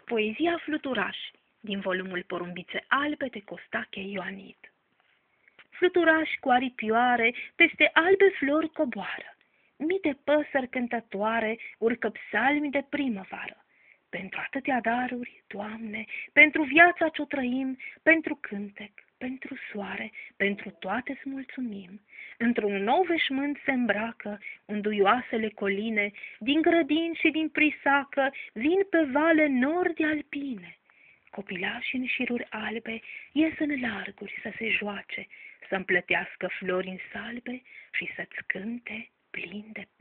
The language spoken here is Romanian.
Poezia Fluturaș, din volumul Porumbițe albe de Costache Ioanid. Fluturaș cu aripioare, peste albe flori coboară. Mii de păsări cântătoare urcă psalmi de primăvară. Pentru atâtea daruri, Doamne, pentru viața ce-o trăim, pentru cântec, pentru soare, pentru toate-ți mulțumim. Într-un nou veșmânt se îmbracă unduioasele coline, din grădini și din prisacă vin pe vale nori de alpine. Copilași în șiruri albe ies în larguri să se joace, să împlătească flori în salbe și să-ți cânte plin de